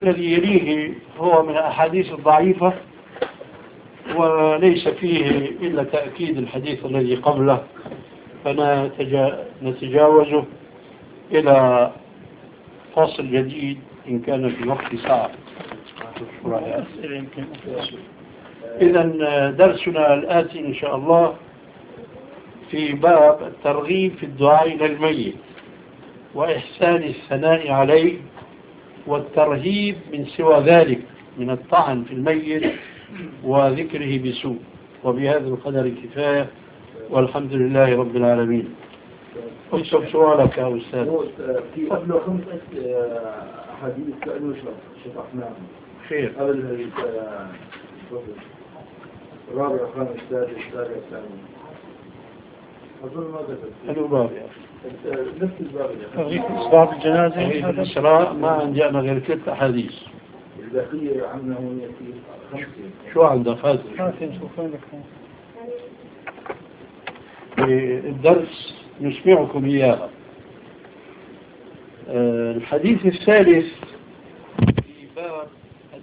الذي يليه هو من الأحاديث الضعيفة، وليس فيه إلا تأكيد الحديث الذي قبله، فنتجاوزه إلى فصل جديد إن كان في وقت ساعة. إذا درسنا الآتي إن شاء الله في باب الترغيب في الدعاء إلى الميت وإحسان الثناء عليه والترهيب من سوى ذلك من الطعن في الميت وذكره بسوء. وبهذا القدر كفاية، والحمد لله رب العالمين. اكتب سؤالك يا أستاذ. في قبل 5 أحاديث سألوا شرحناهم. خير. قبل الرابع الخامس السادس السابع الثامن. أظن ما ذكرت. أنو باب يا أخي؟ نفس الباب يا أخي. باب الجنازة. في الإسراء ما عندنا غير 3 أحاديث. البقية عنه يأتي 5. شو عندك هذا؟ الدرس نسمعكم إياها. الحديث الثالث